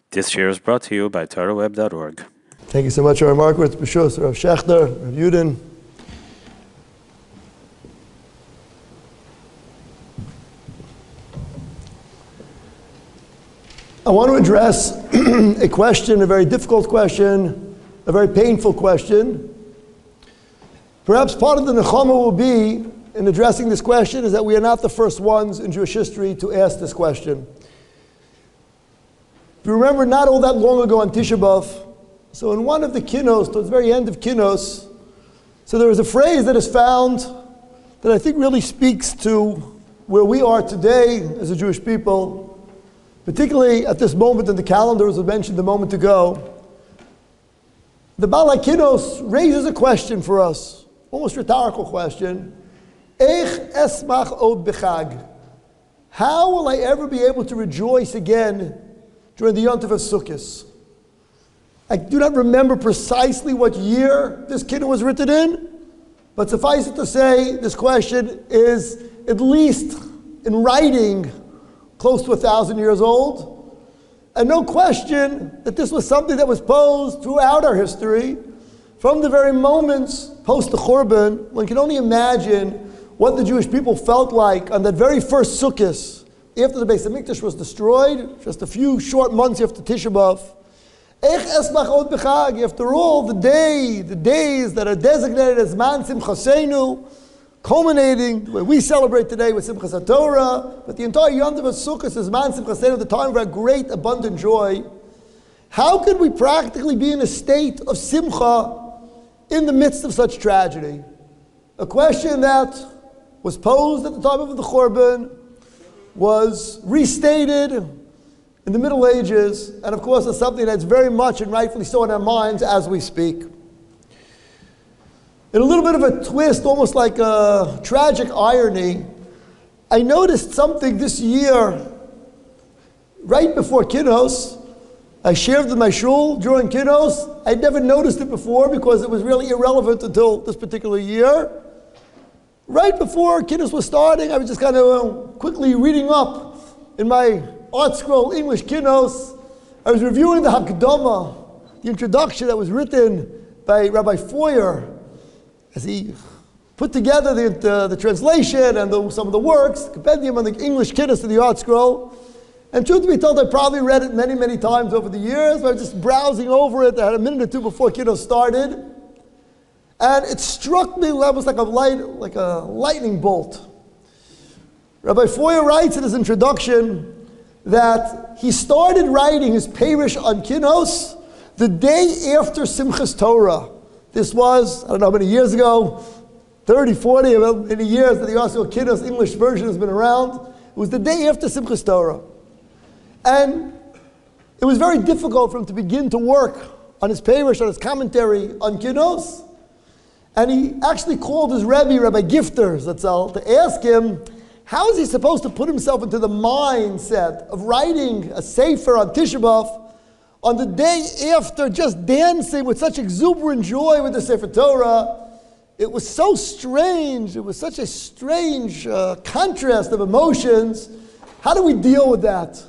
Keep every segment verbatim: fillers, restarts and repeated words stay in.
This year is brought to you by Torah Web dot org. Thank you so much, Rabbi Markowitz, B'shus, Rav Shechter, Rav Yudin. I want to address a question, a very difficult question, a very painful question. Perhaps part of the nechama will be, in addressing this question, is that we are not the first ones in Jewish history to ask this question. If you remember, not all that long ago on Tisha B'Av, so in one of the kinos, towards the very end of kinos, so there is a phrase that is found that I think really speaks to where we are today as a Jewish people, particularly at this moment in the calendar, as I mentioned a moment ago. The Baal HaKinos raises a question for us, almost rhetorical question. Eich esmach od b'chag. How will I ever be able to rejoice again during the Yontif of Sukkot? I do not remember precisely what year this kiddush was written in, but suffice it to say, this question is at least in writing close to a thousand years old. And no question that this was something that was posed throughout our history from the very moments post the Churban. One can only imagine what the Jewish people felt like on that very first Sukkot after the Beis HaMikdash was destroyed, just a few short months after Tisha B'Av. After all, the day, the days that are designated as Man Simchaseinu, culminating the way we celebrate today with Simchas HaTorah, but the entire Yontif of Sukkot is Man Simchaseinu, the time of our great abundant joy. How could we practically be in a state of simcha in the midst of such tragedy? A question that was posed at the time of the Churban, was restated in the Middle Ages, and of course is something that's very much and rightfully so in our minds as we speak. In a little bit of a twist, almost like a tragic irony, I noticed something this year, right before Kiddos. I shared with my shul during Kiddos. I'd never noticed it before because it was really irrelevant until this particular year. Right before Kiddush was starting, I was just kind of uh, quickly reading up in my Art Scroll English Kiddush. I was reviewing the Hakdama, the introduction that was written by Rabbi Foyer, as he put together the, the, the translation and the, some of the works, the compendium on the English Kiddush to the Art Scroll. And truth to be told, I probably read it many, many times over the years. I was just browsing over it. I had a minute or two before Kiddush started. And it struck me almost like a light, like a lightning bolt. Rabbi Foyer writes in his introduction that he started writing his Perish on Kiddush the day after Simchas Torah. This was, I don't know how many years ago, thirty, forty, many years that the Yosef Kiddush English version has been around. It was the day after Simchas Torah. And it was very difficult for him to begin to work on his Perish, on his commentary on Kiddush. And he actually called his Rebbe, Rabbi Gifter, Zatzal, to ask him, how is he supposed to put himself into the mindset of writing a Sefer on Tisha B'Av on the day after just dancing with such exuberant joy with the Sefer Torah? It was so strange. It was such a strange uh, contrast of emotions. How do we deal with that?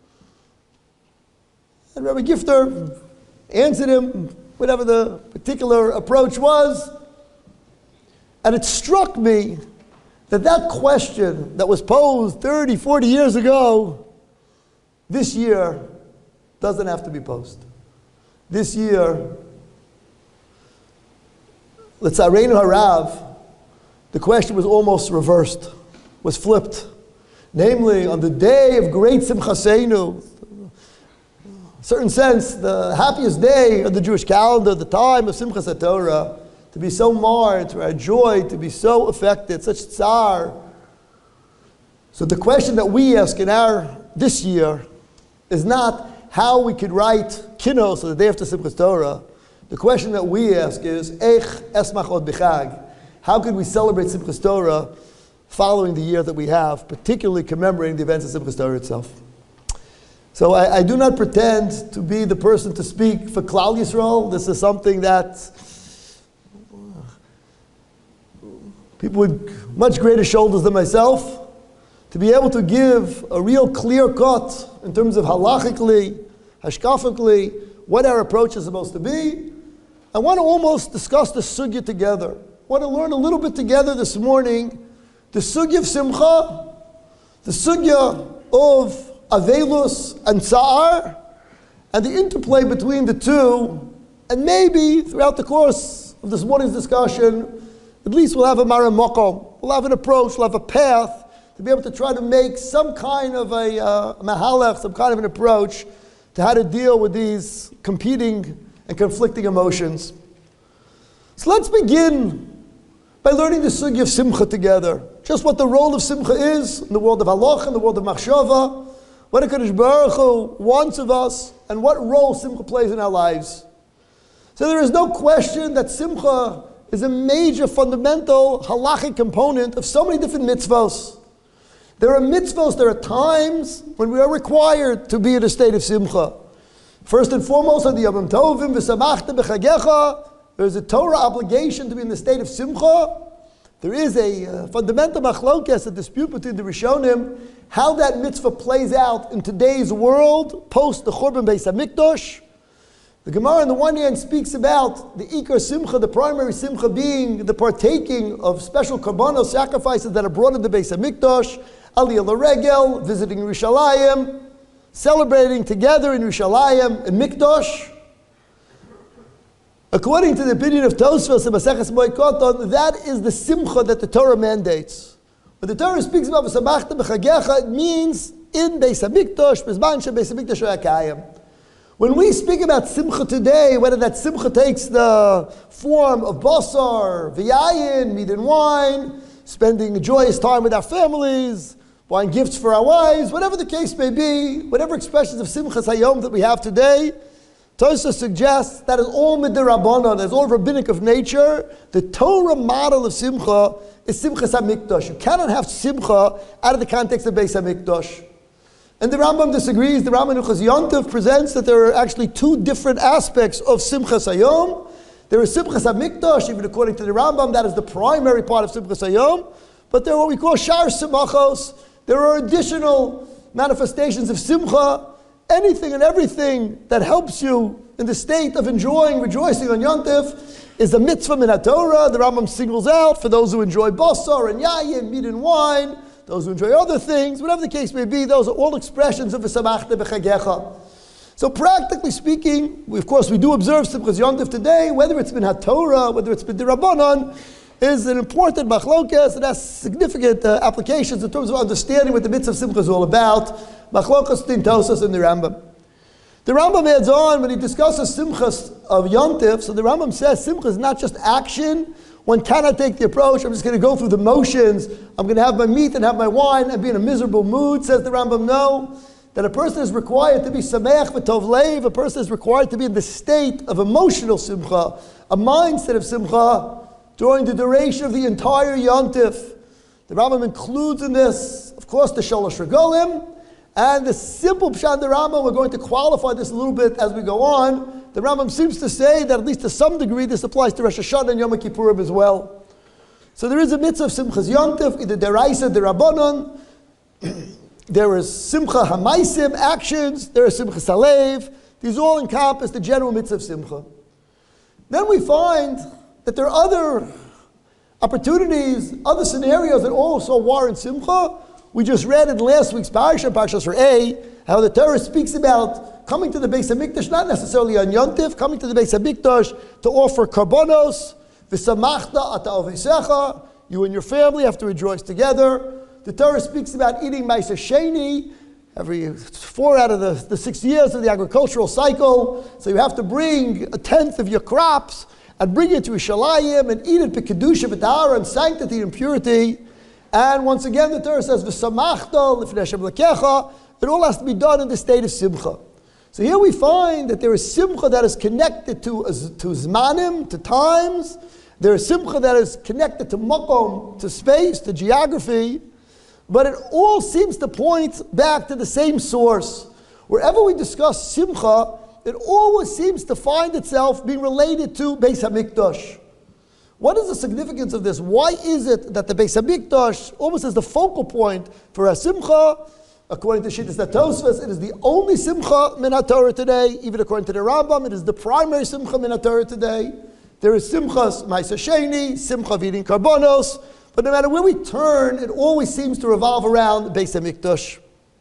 And Rabbi Gifter answered him, whatever the particular approach was. And it struck me that that question that was posed thirty, forty years ago, this year doesn't have to be posed. This year, L'tzareinu harav, the question was almost reversed, was flipped. Namely, on the day of great Simchaseinu, certain sense, the happiest day of the Jewish calendar, the time of Simchas HaTorah, to be so marred, to our joy, to be so affected, such tsar. So the question that we ask in our, this year, is not how we could write Kiddush on the day after Simchas Torah. The question that we ask is, Eich esmach od b'chag. How could we celebrate Simchas Torah following the year that we have, particularly commemorating the events of Simchas Torah itself? So I, I do not pretend to be the person to speak for Klal Yisrael. This is something that people with much greater shoulders than myself, to be able to give a real clear cut in terms of halachically, hashkafically, what our approach is supposed to be. I want to almost discuss the sugya together. I want to learn a little bit together this morning the sugya of simcha, the sugya of avelus and tsa'ar, and the interplay between the two, and maybe throughout the course of this morning's discussion, at least we'll have a maram makom, we'll have an approach, we'll have a path to be able to try to make some kind of a uh, mahalach, some kind of an approach to how to deal with these competing and conflicting emotions. So let's begin by learning the sugya of simcha together. Just what the role of simcha is in the world of halach, in the world of machshava, what HaKadosh Baruch Hu wants of us, and what role simcha plays in our lives. So there is no question that simcha is a major fundamental halachic component of so many different mitzvos. There are mitzvos, there are times when we are required to be in a state of simcha. First and foremost, on the Yom Tovim, v'samachta b'chagecha, there is a Torah obligation to be in the state of simcha. There is a uh, fundamental machlokes, a dispute between the Rishonim, how that mitzvah plays out in today's world, post the Churban Beis HaMikdash. The Gemara on the one hand speaks about the Ikar Simcha, the primary Simcha being the partaking of special korbanos, sacrifices that are brought into Beis HaMikdash, Aliyah L'Regel, visiting Yerushalayim, celebrating together in Yerushalayim and Mikdash. According to the opinion of Tosfos and Maseches Moed, that is the simcha that the Torah mandates. When the Torah speaks about v'samachta b'chagecha, it means in Beis HaMikdash, b'zman she'Beis HaMikdash ha'akayim. When we speak about simcha today, whether that simcha takes the form of basar, v'yayin, meat and wine, spending a joyous time with our families, buying gifts for our wives, whatever the case may be, whatever expressions of simchas hayom that we have today, Tosfos suggests that is all midirabbanan, that is all rabbinic of nature. The Torah model of simcha is simchas hamikdash. You cannot have simcha out of the context of Beis Hamikdash. And the Rambam disagrees. The Rambam Hilchos Yontif presents that there are actually two different aspects of simchas hayom. There is simchas hamikdash, even according to the Rambam, that is the primary part of simchas hayom. But there are what we call shar simachos. There are additional manifestations of simcha. Anything and everything that helps you in the state of enjoying, rejoicing on Yontif is a mitzvah min HaTorah. The Rambam singles out for those who enjoy basar and yayin, meat and wine, those who enjoy other things, whatever the case may be, those are all expressions of v'samachta b'chagecha. So practically speaking, we, of course we do observe Simchas Yontif today, whether it's min HaTorah, whether it's min D'Rabbanan, is an important machlokes. It has significant uh, applications in terms of understanding what the mitzvah of simcha is all about. Machlokes tin Tosfos and the Rambam. The Rambam adds on when he discusses simchas of Yontif. So the Rambam says simcha is not just action. One cannot take the approach, I'm just going to go through the motions. I'm going to have my meat and have my wine and be in a miserable mood. Says the Rambam, no. That a person is required to be sameach v'tov leiv. A person is required to be in the state of emotional simcha, a mindset of simcha, during the duration of the entire Yontif. The Rambam includes in this, of course, the Shalosh Regalim, and the simple Pshat the Rambam. We're going to qualify this a little bit as we go on. The Rambam seems to say that at least to some degree this applies to Rosh Hashanah and Yom Kippurim as well. So there is a mitzvah of Simchas Yontif, either Deraisa, Derabanan. There is Simcha Hamaisim, actions. There is Simchas Halev. These all encompass the general mitzvah of Simcha. Then we find that there are other opportunities, other scenarios that also warrant simcha. We just read in last week's parasha, Parshas Re'eh, how the Torah speaks about coming to the Beis HaMikdash, not necessarily on Yontif, coming to the Beis HaMikdash to offer karbonos, v'samachta ata ovisecha, you and your family have to rejoice together. The Torah speaks about eating Ma'aser Sheni every four out of the, the six years of the agricultural cycle, so you have to bring a tenth of your crops and bring it to Yerushalayim and eat it b'kedusha v'tahara and sanctity and purity. And once again, the Torah says v'samachta l'fnei Hashem l'kecha. It all has to be done in the state of simcha. So here we find that there is simcha that is connected to to zmanim, to times. There is simcha that is connected to makom, to space, to geography. But it all seems to point back to the same source. Wherever we discuss simcha, it always seems to find itself being related to Beis HaMikdash. What is the significance of this? Why is it that the Beis HaMikdash almost is the focal point for a simcha? According to Shittas Tosfos, it is the only simcha min haTorah today. Even according to the Rambam, it is the primary simcha min haTorah today. There is simchas ma'aser sheni, simcha of eating karbonos, but no matter where we turn, it always seems to revolve around the Beis HaMikdash.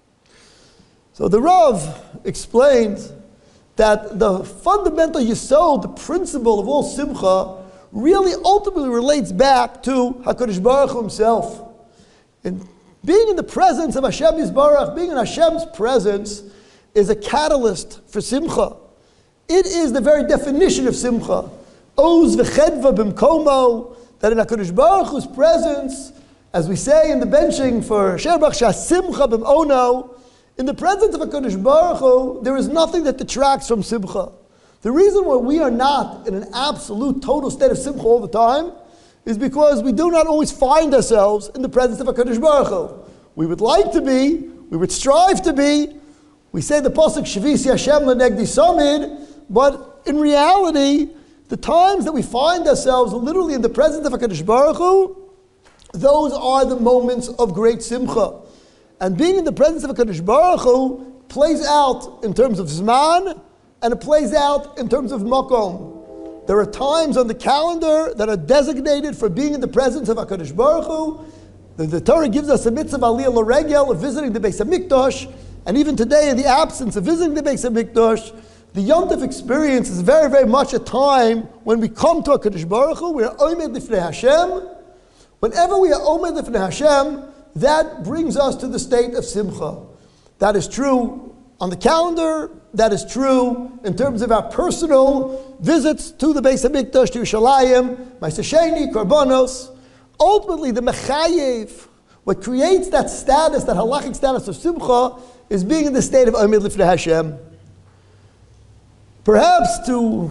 So the Rav explained that the fundamental yesod, the principle of all simcha, really ultimately relates back to HaKadosh Baruch Hu himself. And being in the presence of Hashem Yisbarach, being in Hashem's presence, is a catalyst for simcha. It is the very definition of simcha. Oz v'chedva b'mkomo, that in HaKadosh Baruch Hu's presence, as we say in the benching for Sherbach Sha'simcha b'mono, in the presence of HaKadosh Baruch Hu, there is nothing that detracts from simcha. The reason why we are not in an absolute, total state of simcha all the time is because we do not always find ourselves in the presence of HaKadosh Baruch Hu. We would like to be, we would strive to be. We say the pasuk Shvisi Hashem lenegdi samid, but in reality, the times that we find ourselves literally in the presence of HaKadosh Baruch Hu, those are the moments of great simcha. And being in the presence of HaKadosh Baruch Hu plays out in terms of zman, and it plays out in terms of makom. There are times on the calendar that are designated for being in the presence of HaKadosh Baruch Hu. The, the Torah gives us a mitzvah aliyah l'regel of visiting the Beis HaMikdash, and even today, in the absence of visiting the Beis HaMikdash, the Yom Tov experience is very, very much a time when we come to HaKadosh Baruch Hu, we are omed lifnei Hashem. Whenever we are omed lifnei Hashem, that brings us to the state of simcha. That is true on the calendar, that is true in terms of our personal visits to the Beis HaMikdash, to Yerushalayim, Ma'aser Sheni, Karbonos. Ultimately, the Mechayev, what creates that status, that halachic status of simcha, is being in the state of Omed Lifnei Hashem. Perhaps to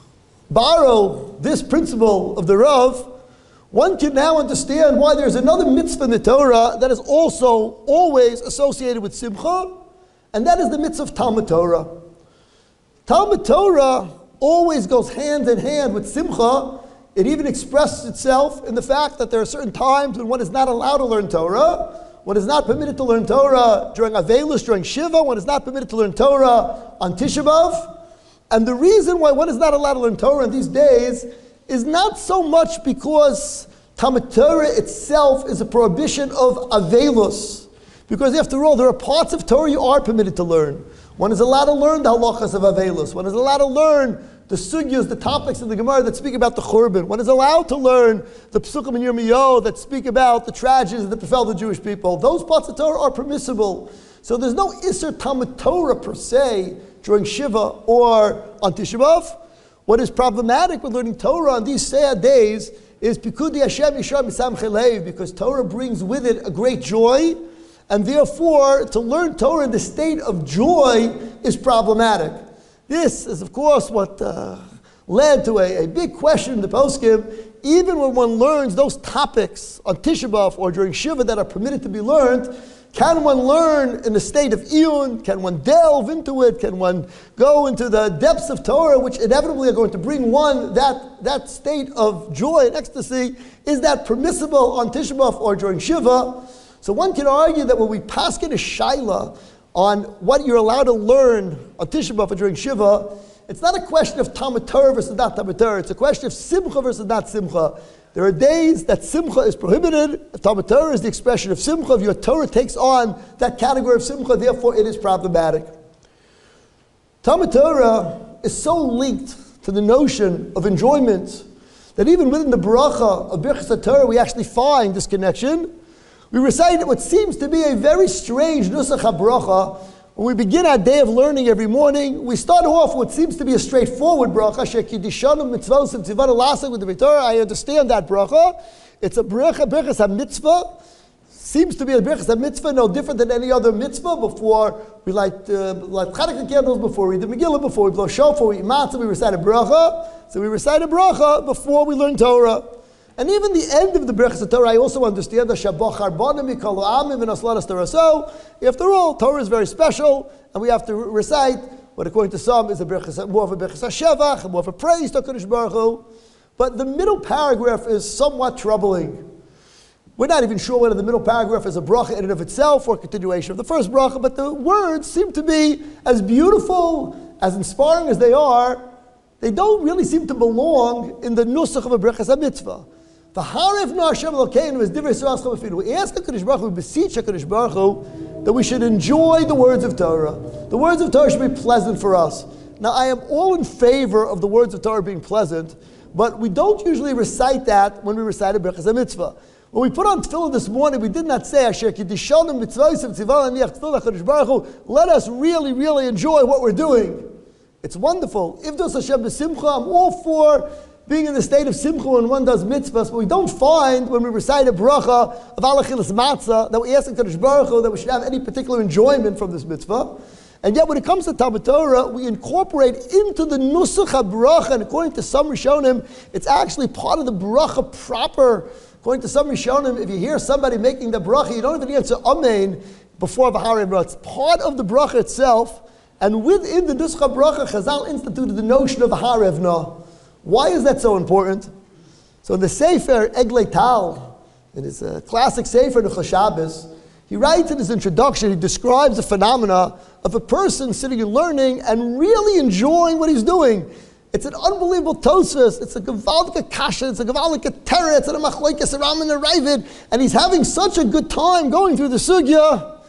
borrow this principle of the Rav, one can now understand why there's another mitzvah in the Torah that is also always associated with simcha, and that is the mitzvah of Talmud Torah. Talmud Torah always goes hand in hand with simcha. It even expresses itself in the fact that there are certain times when one is not allowed to learn Torah. One is not permitted to learn Torah during Avelus, during Shiva. One is not permitted to learn Torah on Tisha B'Av. And the reason why one is not allowed to learn Torah in these days is not so much because Talmud Torah itself is a prohibition of Avelus. Because after all, there are parts of Torah you are permitted to learn. One is allowed to learn the halachas of Avelus. One is allowed to learn the sugyas, the topics in the Gemara that speak about the Churban. One is allowed to learn the Psukim in Yirmiyahu that speak about the tragedies that befell the Jewish people. Those parts of Torah are permissible. So there's no Isser Talmud Torah per se during Shiva or on Tisha B'Av. What is problematic with learning Torah on these sad days is Pikudi Hashem Yishar Misam Chelev, because Torah brings with it a great joy, and therefore to learn Torah in the state of joy is problematic. This is, of course, what uh, led to a, a big question in the poskim. Even when one learns those topics on Tisha B'Av or during Shiva that are permitted to be learned, can one learn in the state of iyun? Can one delve into it? Can one go into the depths of Torah, which inevitably are going to bring one that, that state of joy and ecstasy? Is that permissible on Tisha B'Av or during Shiva? So one can argue that when we paskin a shaila on what you're allowed to learn on Tisha B'Av or during Shiva, it's not a question of Talmud Torah versus not Talmud Torah. It's a question of simcha versus not simcha. There are days that simcha is prohibited. Talmud Torah is the expression of simcha. If your Torah takes on that category of simcha, therefore it is problematic. Talmud Torah is so linked to the notion of enjoyment that even within the bracha of Birchas HaTorah, we actually find this connection. We recite what seems to be a very strange nusach habracha. When we begin our day of learning every morning, we start off what seems to be a straightforward bracha. Shekidishanu mitzvos and tzivanu lasak with the Torah. I understand that bracha. It's a bracha, birchas ha-mitzvah. Seems to be a birchas ha-mitzvah, no different than any other mitzvah. Before we light uh, light Chanukah candles, before we read the Megillah, before we blow shofar, we eat matzah, we recite a bracha. So we recite a bracha before we learn Torah. And even the end of the Birchas Torah, I also understand the Shabbat Charbonah Mikol Amim and Asladas Torah. So, after all, Torah is very special, and we have to recite what, according to some, is a Birchas, more of a Birchas HaShevach, more of a praise to HaKadosh Baruch Hu. But the middle paragraph is somewhat troubling. We're not even sure whether the middle paragraph is a bracha in and of itself or a continuation of the first bracha, but the words seem to be as beautiful, as inspiring as they are. They don't really seem to belong in the nusach of a brachas mitzvah. We ask HaKadosh Baruch Hu, we beseech HaKadosh Baruch Hu, that we should enjoy the words of Torah. The words of Torah should be pleasant for us. Now, I am all in favor of the words of Torah being pleasant, but we don't usually recite that when we recite a brachas mitzvah. When we put on tefillah this morning, we did not say, Asher Kiddishanim mitzvahim tziva laniach tefillah HaKadosh Baruch Hu. Let us really, really enjoy what we're doing. It's wonderful. Ivdos Hashem b'simcha, I'm all for being in the state of simcha when one does mitzvahs, but we don't find when we recite a bracha of alachilas matzah that we ask HaKadosh Baruch Hu that we should have any particular enjoyment from this mitzvah. And yet when it comes to Talmud Torah, we incorporate into the nusach ha-bracha, and according to some Rishonim, it's actually part of the bracha proper. According to some Rishonim, if you hear somebody making the bracha, you don't even answer amen before v'harei bracha. It's part of the bracha itself. And within the nusach ha-bracha, Chazal instituted the notion of harevna. Why is that so important? So in the Sefer Eglei Tal, in his uh, classic Sefer Nechal Shabbos, he writes in his introduction, he describes the phenomena of a person sitting and learning and really enjoying what he's doing. It's an unbelievable tosfos. It's a gevaldik kasha. It's a gevaldik teretz. It's a machlokes Ram and a Ravid, and he's having such a good time going through the sugya.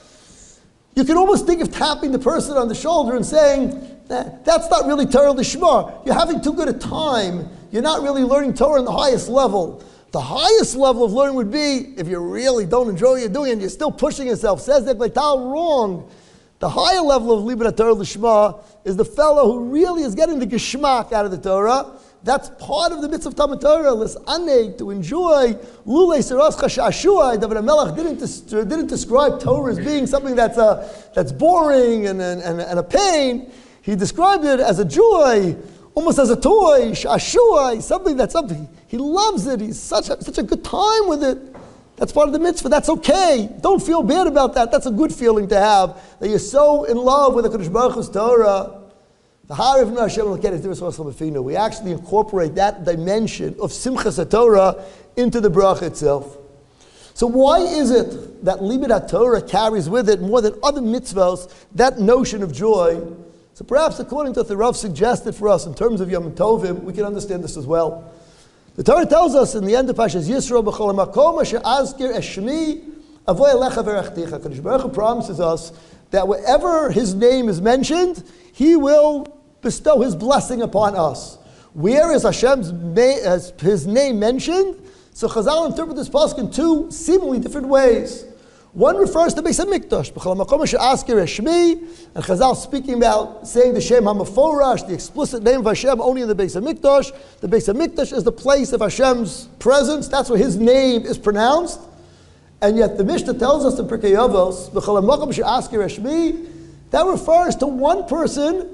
You can almost think of tapping the person on the shoulder and saying, that's not really Torah Lishma. You're having too good a time. You're not really learning Torah on the highest level. The highest level of learning would be if you really don't enjoy what you're doing and you're still pushing yourself. Says that like wrong. The higher level of Libra Torah Lishma is the fellow who really is getting the geschmack out of the Torah. That's part of the mitzvah of Talmud Torah. L'saneg, to enjoy. Lulei seras chashashua. David HaMelech didn't, dis- didn't describe Torah as being something that's a, that's boring and, and, and, and a pain. He described it as a joy, almost as a toy, shashua, something that's something. He loves it. He's such a, such a good time with it. That's part of the mitzvah. That's okay. Don't feel bad about that. That's a good feeling to have, that you're so in love with the Kadosh Baruch Hu's Torah. We actually incorporate that dimension of Simchas HaTorah into the bracha itself. So why is it that Libid HaTorah carries with it more than other mitzvahs that notion of joy? So perhaps according to what the Rav suggested for us in terms of Yom Tovim, we can understand this as well. The Torah tells us in the end of Pashas Yisro, B'chol hamakom asher azkir es shmi avoy elecha v'erachticha. Kadosh Baruch Hu promises us that wherever His name is mentioned, He will bestow His blessing upon us. Where is Hashem's na- His name mentioned? So Chazal interpret this pasuk in two seemingly different ways. One refers to Beis HaMikdash, B'chol hamakom asher azkir es shmi, and Chazal speaking about saying the Shem HaMaforash, the explicit name of Hashem only in the Beis HaMikdash. The Beis HaMikdash is the place of Hashem's presence. That's where His name is pronounced. And yet the Mishnah tells us in Pirkei Avos, B'chol hamakom asher azkir es shmi, that refers to one person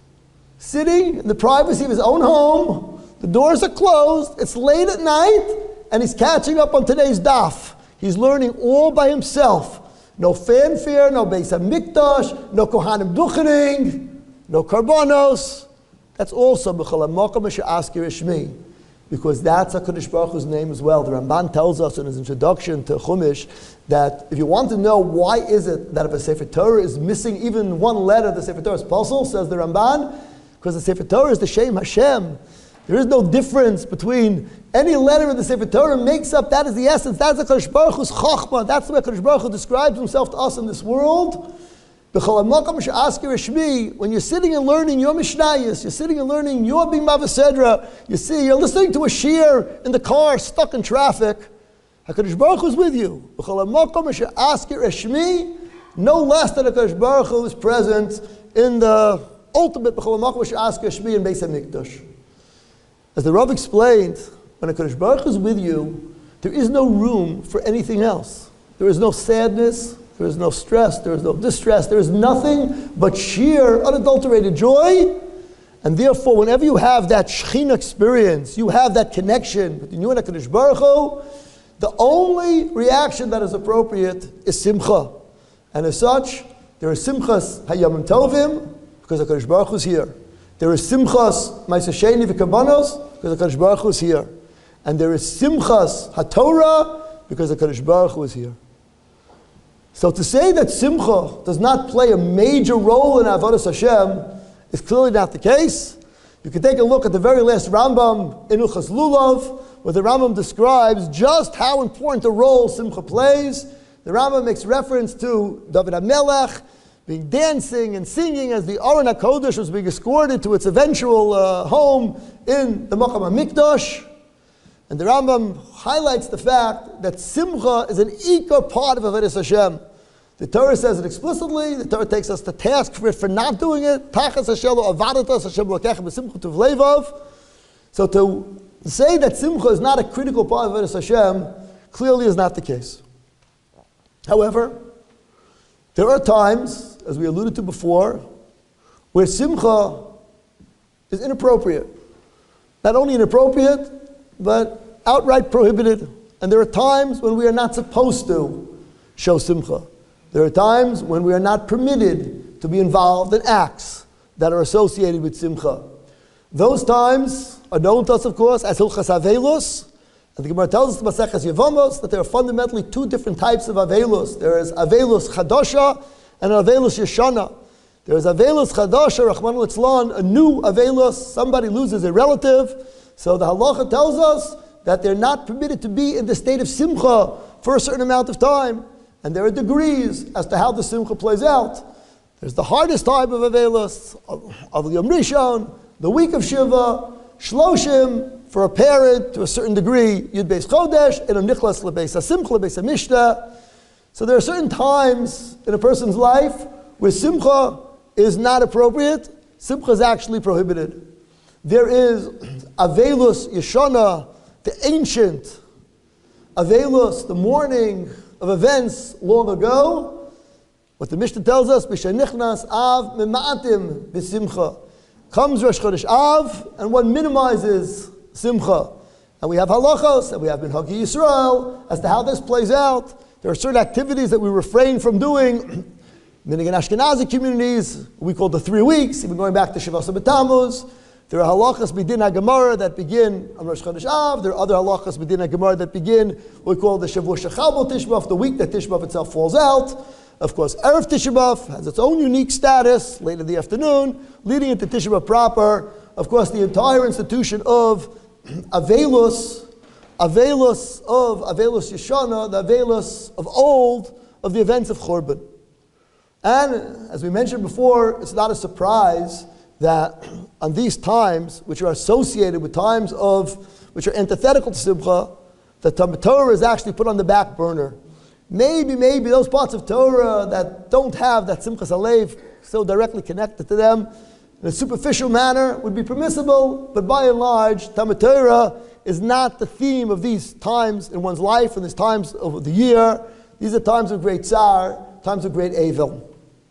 sitting in the privacy of his own home. The doors are closed. It's late at night, and he's catching up on today's daf. He's learning all by himself. No fanfare, no Beis HaMikdash, no Kohanim Duchening, no Karbonos. That's also B'chol hamakom asher azkir es shmi, because that's HaKadosh Baruch Hu's name as well. The Ramban tells us in his introduction to Chumash that if you want to know why is it that if a Sefer Torah is missing even one letter of the Sefer Torah's puzzle, says the Ramban, because the Sefer Torah is the Shem Hashem. There is no difference between any letter in the Sefer Torah makes up, that is the essence. That's the HaKadosh Baruch Hu's Chachma. That's the way HaKadosh Baruch Hu describes Himself to us in this world. B'chol hamakom asher azkir es shmi, when you're sitting and learning your Mishnayos, you're sitting and learning your Bima V'Sedra, you see, you're listening to a shir in the car, stuck in traffic, HaKadosh Baruch Hu is with you. B'chol hamakom asher azkir es shmi, no less than HaKadosh Baruch Hu is present in the ultimate B'chol hamakom asher azkir es shmi in Beis HaMikdash. As the Rav explained, when HaKadosh Baruch Hu is with you, there is no room for anything else. There is no sadness, there is no stress, there is no distress, there is nothing but sheer, unadulterated joy. And therefore, whenever you have that Shekhinah experience, you have that connection between you and HaKadosh Baruch Hu, the only reaction that is appropriate is simcha. And as such, there is simchas hayamim tovim, because HaKadosh Baruch Hu is here. There is simchas ma'aseh sheni v'karbanos, because HaKadosh Baruch Hu is here. And there is simchas haTorah, because the Kadosh Baruch Hu is here. So to say that Simcha does not play a major role in Avodas Hashem is clearly not the case. You can take a look at the very last Rambam in Ilchas Lulav, where the Rambam describes just how important a role Simcha plays. The Rambam makes reference to David HaMelech being dancing and singing as the Aron HaKodesh was being escorted to its eventual uh, home in the Makam HaMikdash. And the Rambam highlights the fact that Simcha is an ikar part of Avodas Hashem. The Torah says it explicitly. The Torah takes us to task for it for not doing it. Tachas Hashem lo avadatas Hashem lo kechem b'simcha tuv levav. So to say that Simcha is not a critical part of Avodas Hashem clearly is not the case. However, there are times, as we alluded to before, where Simcha is inappropriate. Not only inappropriate, but outright prohibited. And there are times when we are not supposed to show Simcha. There are times when we are not permitted to be involved in acts that are associated with Simcha. Those times are known to us, of course, as Hilchas Avelus. And the Gemara tells us in Maseches Yevamos that there are fundamentally two different types of Avelus. There is Avelus Chadasha and Avelus Yeshana. There is Avelus Chadasha, Rachmana litzlan, a new Avelus. Somebody loses a relative. So the halacha tells us that they're not permitted to be in the state of Simcha for a certain amount of time. And there are degrees as to how the Simcha plays out. There's the hardest type of Avelus, of Yom Rishon, the week of Shiva, Shloshim, for a parent to a certain degree, Yud Beis Chodesh, and a Nichlas Lebeis HaSimcha, Lebeis HaMishta. So there are certain times in a person's life where Simcha is not appropriate. Simcha is actually prohibited. There is Avelus Yeshana, the ancient Avelus, the mourning of events long ago. What the Mishnah tells us, B'shenichnas Av Mema'atim B'simcha. Comes Rosh Chodesh Av, and one minimizes Simcha. And we have halachos, and we have Minhag Yisrael, as to how this plays out. There are certain activities that we refrain from doing. Meaning in Ashkenazi communities, we call the three weeks, even going back to Shavasa B'Tammuz. There are halachas b'din HaGemara that begin on Rosh Chodesh Av. There are other halachas b'din HaGemara that begin what we call the Shavua Shechal Bo Tisha B'Av, the week that Tisha B'Av itself falls out. Of course, Erev Tisha B'Av has its own unique status, late in the afternoon, leading into Tisha B'Av proper. Of course, the entire institution of Avelus, Avelus of Avelus Yeshana, the Avelus of old, of the events of Churban. And as we mentioned before, it's not a surprise that on these times, which are associated with times of, which are antithetical to Simcha, the Talmud Torah is actually put on the back burner. Maybe, maybe those parts of Torah that don't have that Simchas Halev so directly connected to them, in a superficial manner, would be permissible, but by and large, Talmud Torah is not the theme of these times in one's life and these times of the year. These are times of great tsar, times of great evil.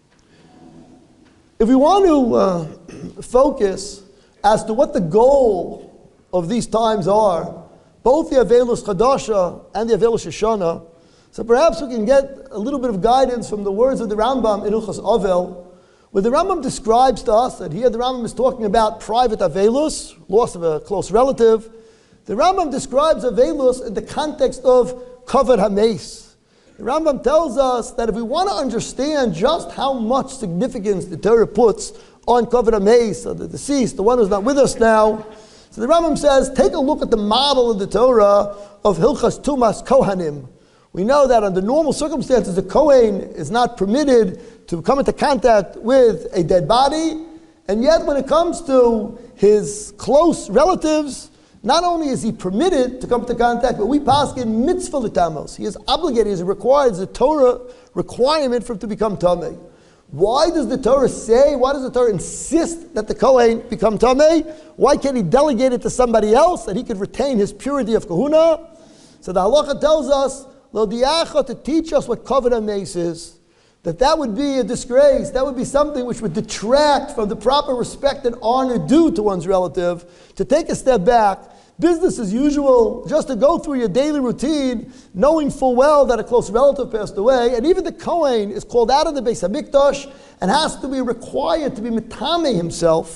If we want to uh, focus as to what the goal of these times are, both the Avelus Chadasha and the Avelus Yeshana, so perhaps we can get a little bit of guidance from the words of the Rambam in Ilchos Avel, where the Rambam describes to us that here the Rambam is talking about private Avelus, loss of a close relative. The Rambam describes Avelus in the context of Kavod HaMeis. The Rambam tells us that if we want to understand just how much significance the Torah puts on Kavod HaMeis, or the deceased, the one who's not with us now, so the Rambam says, take a look at the model of the Torah of Hilchas Tumas Kohanim. We know that under normal circumstances, the Kohen is not permitted to come into contact with a dead body, and yet when it comes to his close relatives, not only is he permitted to come into contact, but we pass in mitzvah l'tamos. He is obligated, he is required, it's a Torah requirement for him to become tamei. Why does the Torah say, why does the Torah insist that the Kohen become tamei? Why can't he delegate it to somebody else that he could retain his purity of kahuna? So the halacha tells us, lo diacha, to teach us what Kavod HaMeis is, that that would be a disgrace, that would be something which would detract from the proper respect and honor due to one's relative, to take a step back, business as usual, just to go through your daily routine, knowing full well that a close relative passed away, and even the Kohen is called out of the Beis HaMikdash and has to be required to be metame himself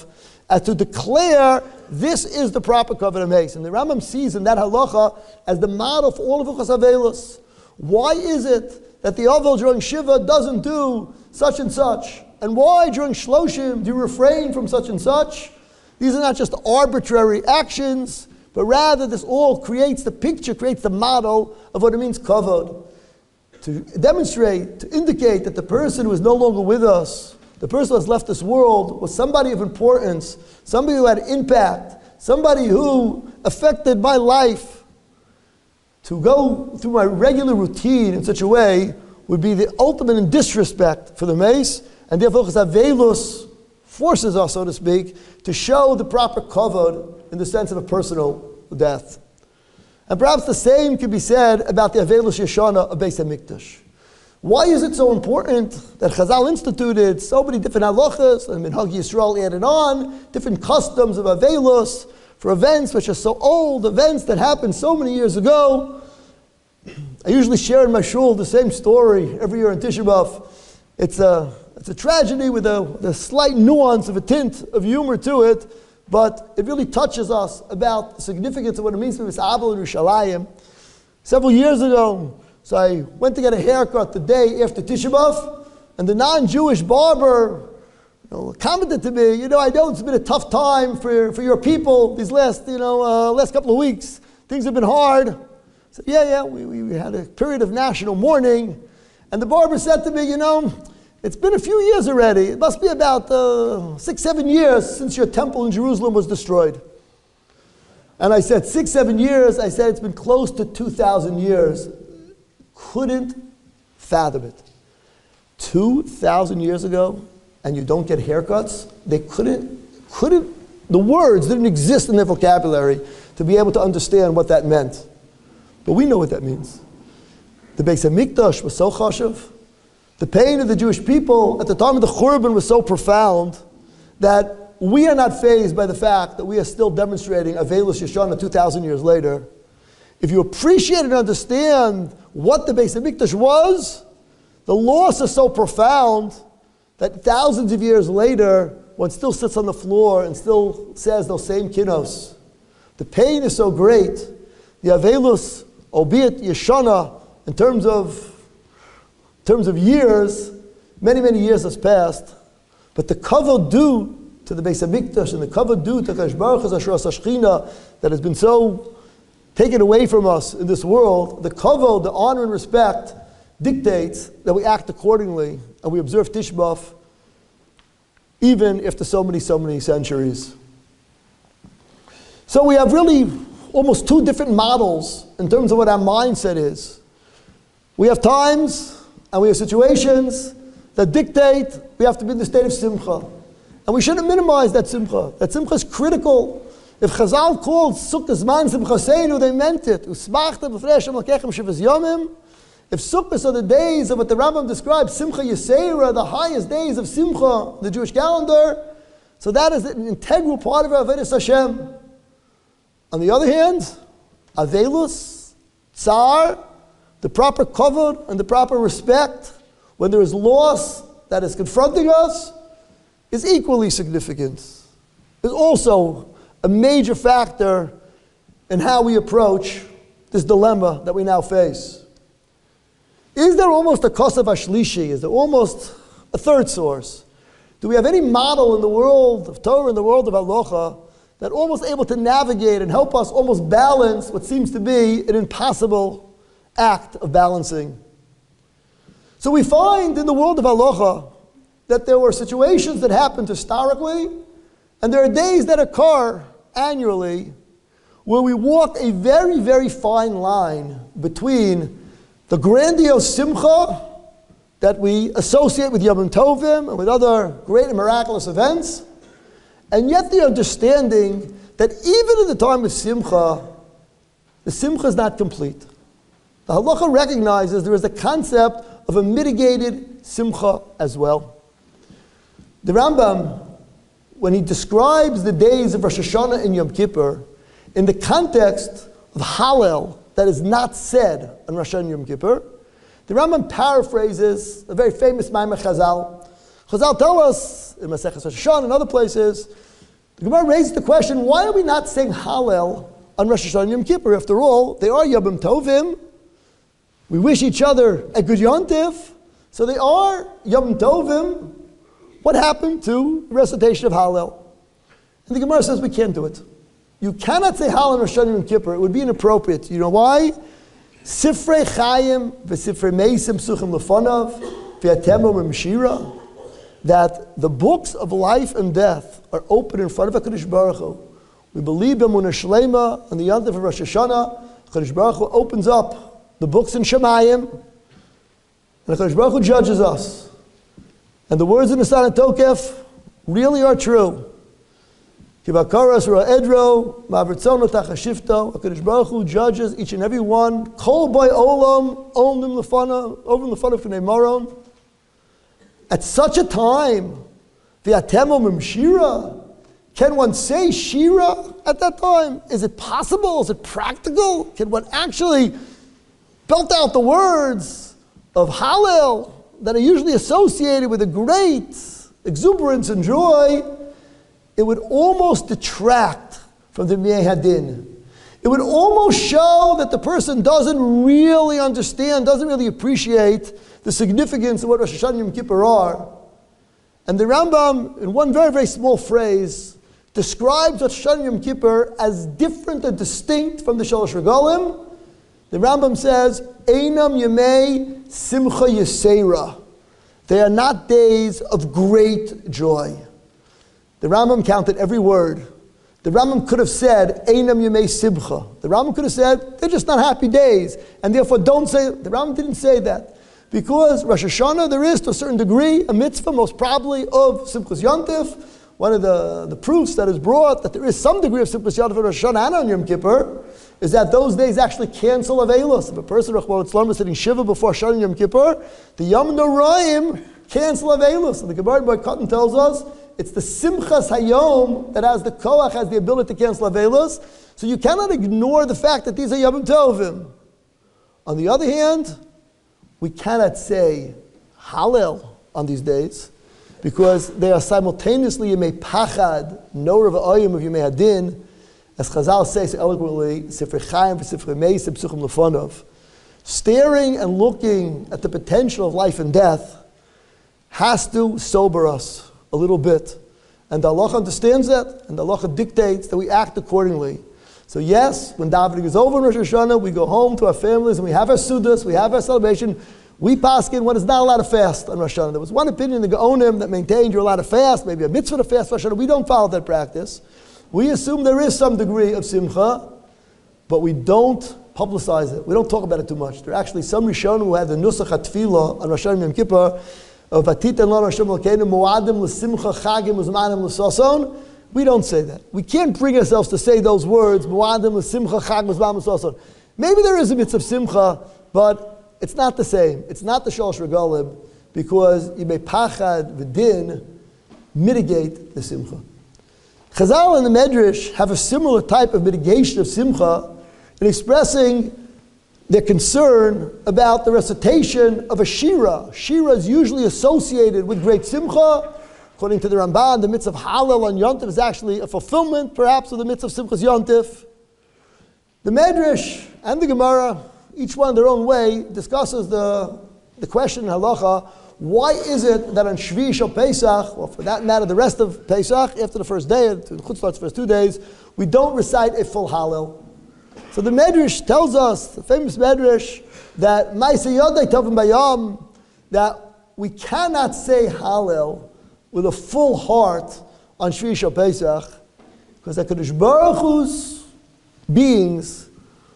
as to declare this is the proper covenant mace. And the Rambam sees in that halacha as the model for all of Hilchos Avelos. Why is it that the Avel during Shiva doesn't do such and such? And why during Shloshim do you refrain from such and such? These are not just arbitrary actions, but rather this all creates the picture, creates the model of what it means kavod. To demonstrate, to indicate that the person who is no longer with us, the person who has left this world, was somebody of importance, somebody who had impact, somebody who affected my life. To go through my regular routine in such a way would be the ultimate in disrespect for the mace, and therefore Chavelus forces us, so to speak, to show the proper kavod in the sense of a personal death. And perhaps the same could be said about the Avelus Yeshana of Beis HaMikdash. Why is it so important that Chazal instituted so many different halachas, and Minhag Yisrael added on, different customs of Avelus, for events which are so old, events that happened so many years ago? I usually share in my shul the same story every year in Tisha B'Av. It's a, it's a tragedy with a, with a slight nuance of a tint of humor to it, but it really touches us about the significance of what it means to be Mis'abel in Yerushalayim. Several years ago, so I went to get a haircut the day after Tisha B'Av, and the non-Jewish barber you know, commented to me, you know, I know it's been a tough time for, for your people these last, you know, uh, last couple of weeks. Things have been hard. I said, yeah, yeah, we, we had a period of national mourning. And the barber said to me, you know, it's been a few years already. It must be about uh, six, seven years since your temple in Jerusalem was destroyed. And I said, six, seven years? I said, it's been close to two thousand years. Couldn't fathom it. two thousand years ago, and you don't get haircuts? They couldn't, couldn't, the words didn't exist in their vocabulary to be able to understand what that meant. But we know what that means. The Beis HaMikdash was so chashuv. The pain of the Jewish people at the time of the Churban was so profound that we are not fazed by the fact that we are still demonstrating Avelus Yeshana two thousand years later. If you appreciate and understand what the Beis HaMikdash was, the loss is so profound that thousands of years later, one still sits on the floor and still says those same kinos. The pain is so great. The Avelus, albeit Yeshana, in terms of in terms of years, many, many years has passed, but the kavod due to the Beis HaMikdash and the kavod due to Kadosh Baruch Hu's Asher Shechina that has been so taken away from us in this world, the kavod, the honor and respect, dictates that we act accordingly and we observe Tisha B'Av even after so many, so many centuries. So we have really almost two different models in terms of what our mindset is. We have times and we have situations that dictate we have to be in the state of simcha. And we shouldn't minimize that simcha. That simcha is critical. If Chazal called Sukkot man simchaseinu, they meant it. Usmachta b'fresh amalkechem shivas yomim. If Sukkot are the days of what the Rambam describes, Simcha Yisera, the highest days of Simcha, the Jewish calendar, so that is an integral part of our Avodas Hashem. On the other hand, Avelus, Tsar, the proper kavod and the proper respect, when there is loss that is confronting us, is equally significant. Is also a major factor in how we approach this dilemma that we now face. Is there almost a kosav ashlishi? Is there almost a third source? Do we have any model in the world of Torah, in the world of halacha, that almost able to navigate and help us almost balance what seems to be an impossible act of balancing? So we find in the world of halacha that there were situations that happened historically, and there are days that occur annually where we walk a very, very fine line between the grandiose simcha that we associate with Yom Tovim and with other great and miraculous events, and yet the understanding that even in the time of simcha, the simcha is not complete. The halacha recognizes there is a concept of a mitigated simcha as well. The Rambam, when he describes the days of Rosh Hashanah and Yom Kippur, in the context of Hallel, that is not said on Rosh Hashanah and Yom Kippur, the Rambam paraphrases a very famous Maimon Chazal. Chazal tell us, in Maseches Rosh Hashanah and other places, The Gemara raises the question, why are we not saying Hallel on Rosh Hashanah and Yom Kippur? After all, they are Yomim Tovim. We wish each other a good Yontif. So they are Yom Tovim. What happened to the recitation of Hallel? And the Gemara says we can't do it. You cannot say Hallel on Rosh Hashanah and Yom Kippur. It would be inappropriate. You know why? Sifrei Chaim v'Sifrei Meisim Psuchim Lefonav v'Yatemo Mishira. That the books of life and death are open in front of HaKadosh Baruch Hu. We believe in Emunah Shlema on the Yontif of Rosh Hashanah. HaKadosh Baruch Hu opens up the books in Shemayim, and HaKadosh Baruch Hu judges us. And the words in the Nisan Tokef really are true. Kivakaras Ra Edro, Ma'avrtzono Tachashifto. HaKadosh Baruch Hu judges each and every one. Kol Boy Olam, Olam Lefana, Olam Lefana F'nei Moron. At such a time, V'yatemo Mim Shira. Can one say Shira at that time? Is it possible? Is it practical? Can one actually belt out the words of Hallel that are usually associated with a great exuberance and joy? It would almost detract from the Miyeh Hadin. It would almost show that the person doesn't really understand, doesn't really appreciate the significance of what Rosh Hashanah and Yom Kippur are. And the Rambam, in one very, very small phrase, describes Rosh Hashanah and Yom Kippur as different and distinct from the Shalosh Regalim. The Rambam says, Einam Yemei Simcha Yisera. They are not days of great joy. The Rambam counted every word. The Rambam could have said, Einam Yemei Simcha. The Rambam could have said, they're just not happy days, and therefore don't say, the Rambam didn't say that. Because Rosh Hashanah, there is to a certain degree a mitzvah, most probably, of Simchas Yontif. One of the, the proofs that is brought that there is some degree of Simchas Yontif in Rosh Hashanah and on Yom Kippur is that those days actually cancel Avelos. If a person, Rachmana litzlan, is sitting Shiva before Hashanah and Yom Kippur, the Yom Noraim cancel Avelos. And the Gemara by Cotton tells us it's the Simchas Hayom that has the Koach, has the ability to cancel Avelos. So you cannot ignore the fact that these are Yom Tovim. On the other hand, we cannot say Hallel on these days because they are simultaneously Yemei Pachad, no Rav Oyim of Yemei Hadin, as Chazal says eloquently, Sifrei Chaim v'Sifrei Meisim Psuchim Lefonav. Staring and looking at the potential of life and death has to sober us a little bit. And the halacha understands that, and the halacha dictates that we act accordingly. So yes, when davening is over in Rosh Hashanah, we go home to our families and we have our sudas, we have our celebration. We paskin one is not allowed to fast on Rosh Hashanah. There was one opinion in the Gaonim that maintained you're allowed to fast, maybe a mitzvah to fast Rosh Hashanah. We don't follow that practice. We assume there is some degree of simcha, but we don't publicize it. We don't talk about it too much. There are actually some Rishonim who have the Nusach HaTfilah on Rosh Hashanah and Yom Kippur of Atitan Lo Hashem Elokeinu Moadim L'Simcha Chagim Uzmanim L'Sason. We don't say that. We can't bring ourselves to say those words, Moadim L'Simcha Chagim Uzmanim L'Sason. Maybe there is a mitzvah of simcha, but it's not the same. It's not the Shalosh Regalim, because Yemei Pachad V'Din mitigate the simcha. Chazal and the Medrash have a similar type of mitigation of simcha in expressing their concern about the recitation of a shira. Shira is usually associated with great simcha. According to the Ramban, the mitzvah of Hallel on Yontif is actually a fulfillment, perhaps, of the mitzvah of Simchas Yontif. The Medrash and the Gemara, each one in their own way, discusses the, the question in halacha, why is it that on Shvi Shel Pesach, or for that matter the rest of Pesach, after the first day, the Chutz La'aretz first two days, we don't recite a full Hallel? So the Medrash tells us, the famous Medrash, that Ma'aseh Yodei Tovim Bayam, that we cannot say Hallel with a full heart on Shvi Shel Pesach, because HaKadosh Baruch Hu's beings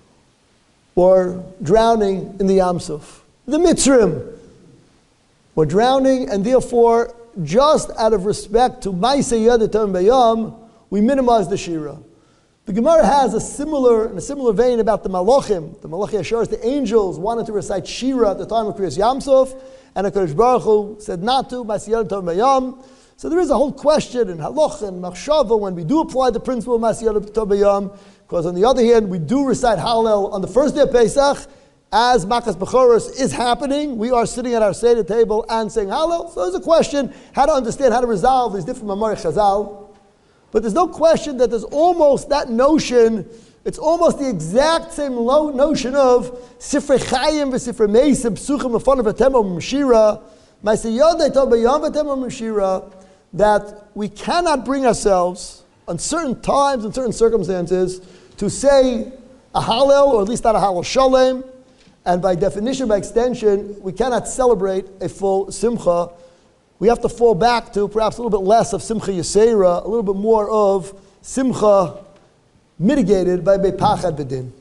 were drowning in the Yam Suf. The Mitzrim were drowning, and therefore, just out of respect to Ma'aseh Yodei Tovim Bayam, we minimize the Shira. The Gemara has a similar, in a similar vein about the Malachim. The Malachi Asheris, the angels, wanted to recite Shira at the time of Kriyas Yam Suf, and HaKadosh Baruch Hu said not to, Ma'aseh Yodei Tovim Bayam. So there is a whole question in Halach and Machshava when we do apply the principle of Ma'aseh Yodei Tovim Bayam, because on the other hand, we do recite Hallel on the first day of Pesach, as Makas Bechoros is happening. We are sitting at our Seder table and saying Hallel. So there's a question how to understand, how to resolve these different Mamari Chazal. But there's no question that there's almost that notion, it's almost the exact same lo- notion of Sifrei Chayim v'Sifrei Meisim, Psuchim l'fanav v'temor m'shira, Ma'aseh Yodei tov b'yom v'temor m'shira, that we cannot bring ourselves on certain times and certain circumstances to say a Hallel, or at least not a Hallel Shalem, and by definition, by extension, we cannot celebrate a full Simcha. We have to fall back to perhaps a little bit less of Simcha Yisera, a little bit more of Simcha mitigated by Beipachad B'din.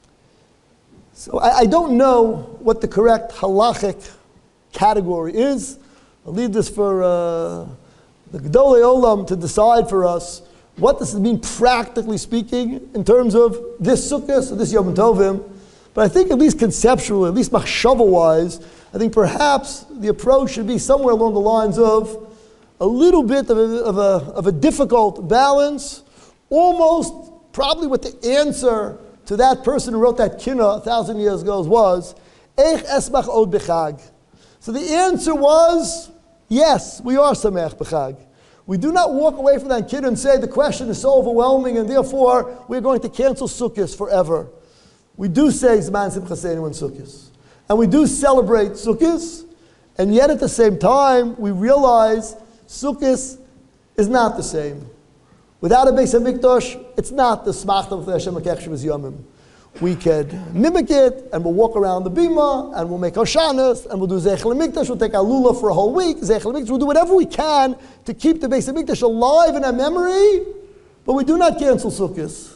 So I, I don't know what the correct halachic category is. I'll leave this for uh, the Gedolei Olam to decide for us what does it mean practically speaking in terms of this Sukkot, or this Yom Tovim. But I think at least conceptually, at least machshava-wise, I think perhaps the approach should be somewhere along the lines of a little bit of a, of a, of a difficult balance, almost probably what the answer to that person who wrote that kinnah a thousand years ago was, Eich esmach od b'chag. So the answer was, yes, we are samech b'chag. We do not walk away from that kinnah and say the question is so overwhelming and therefore we're going to cancel Sukkot forever. We do say Zman Simchaseinu and Sukkot. And we do celebrate Sukkot, and yet at the same time, we realize Sukkot is not the same. Without a Beis HaMikdash, it's not the Smachta of Hashem HaKech Shabbos Yomim. We could mimic it, and we'll walk around the Bima, and we'll make Hoshanas, and we'll do Zeichel HaMikdash, we'll take our Lulav for a whole week, Zeichel HaMikdash, we'll do whatever we can to keep the Beis HaMikdash alive in our memory, but we do not cancel Sukkot.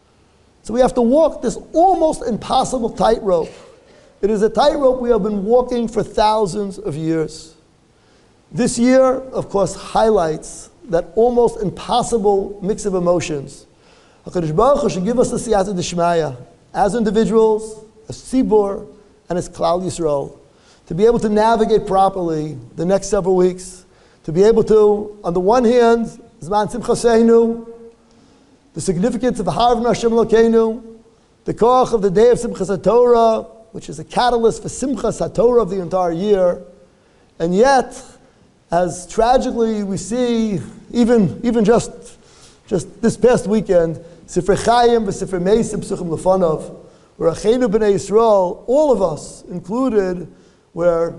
So we have to walk this almost impossible tightrope. It is a tightrope we have been walking for thousands of years. This year, of course, highlights that almost impossible mix of emotions. HaKadosh Baruch Hu should give us the siyata d'shmaya as individuals, as tzibur, and as Klal Yisrael, to be able to navigate properly the next several weeks, to be able to, on the one hand, Zman Simchaseinu, the significance of Harvin Hashem Elokeinu, the koach of the day of Simchas HaTorah, which is a catalyst for Simchas HaTorah of the entire year. And yet, as tragically we see, even, even just, just this past weekend, Sifrei Chayim v'Sifrei Meisim Psuchim L'fanav, where Acheinu B'nai Yisrael, all of us included, where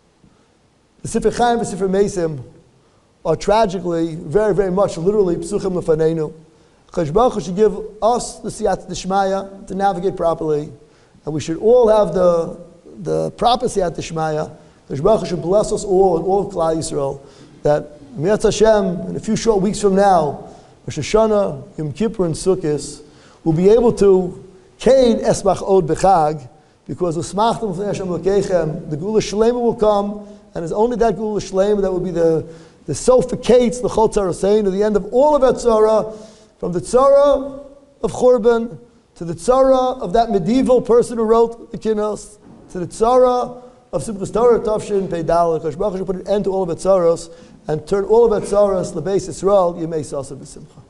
the Sifrei Chayim v'Sifrei Meisim are tragically, very, very much literally Psuchim L'faneinu. HaKadosh Baruch Hu should give us the siyata d'shmaya to navigate properly, and we should all have the, the proper siyata d'shmaya. HaKadosh Baruch Hu should bless us all and all of Klal Yisrael, that Mi'at Hashem, in a few short weeks from now, Rosh Hashanah, Yom Kippur, and Sukkot, will be able to kain esmach od b'chag, because Usmachtem L'fnei Hashem L'keichem, the Gula Shlema will come, and it's only that Gula Shlema that will be the the self-vacates, the Chol Tzaraseinu, the end of all of our tzara, from the tzara of Churban, to the tzara of that medieval person who wrote the Kinnos, to the tzara of Simchas Torah, Tavshin, Pei Daled. HaKadosh Baruch Hu should put an end to all of our tzaros, and turn all of our tzaros, L'beis Yisrael, Yemei Sasa B'Simcha.